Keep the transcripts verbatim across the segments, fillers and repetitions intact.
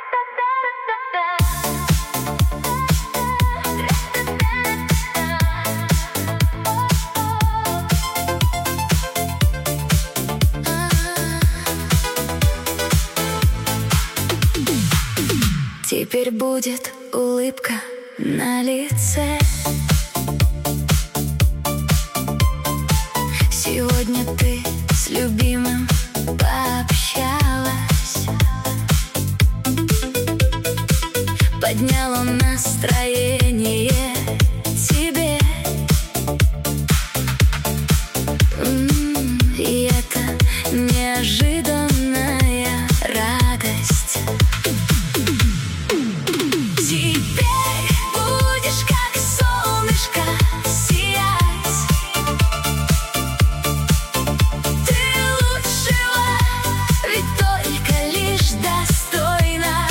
Теперь будет улыбка на лице. Сегодня ты с любимым пообщалась, поднял он настроение тебе. М-м, и это неожиданная радость. Теперь будешь как солнышко сиять. Ты лучшего, ведь только лишь достойна.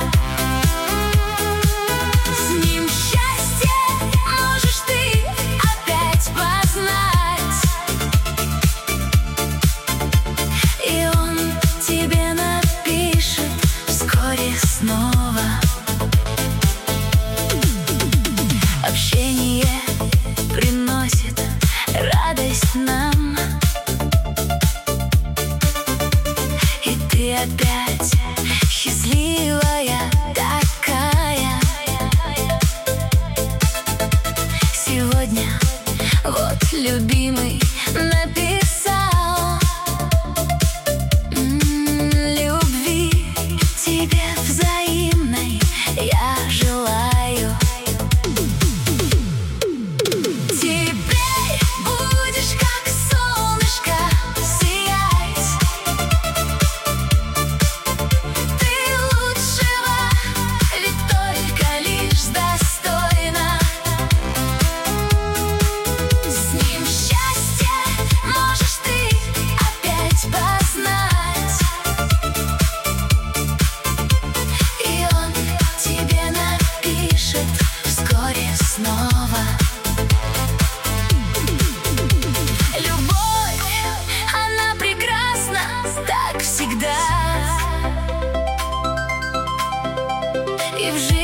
С ним счастье можешь ты опять познать. И он тебе напишет вскоре снова. Общение приносит радость нам, и ты опять счастливая такая. Сегодня вот любимый написал: м-м, любви тебе взаимной я желаю. Теперь будешь как солнышко сиять. Ты лучшего, ведь только лишь достойна. С ним счастье можешь ты опять познать. И он тебе напишет вскоре снова. Любовь, она прекрасна, так всегда. И в жизни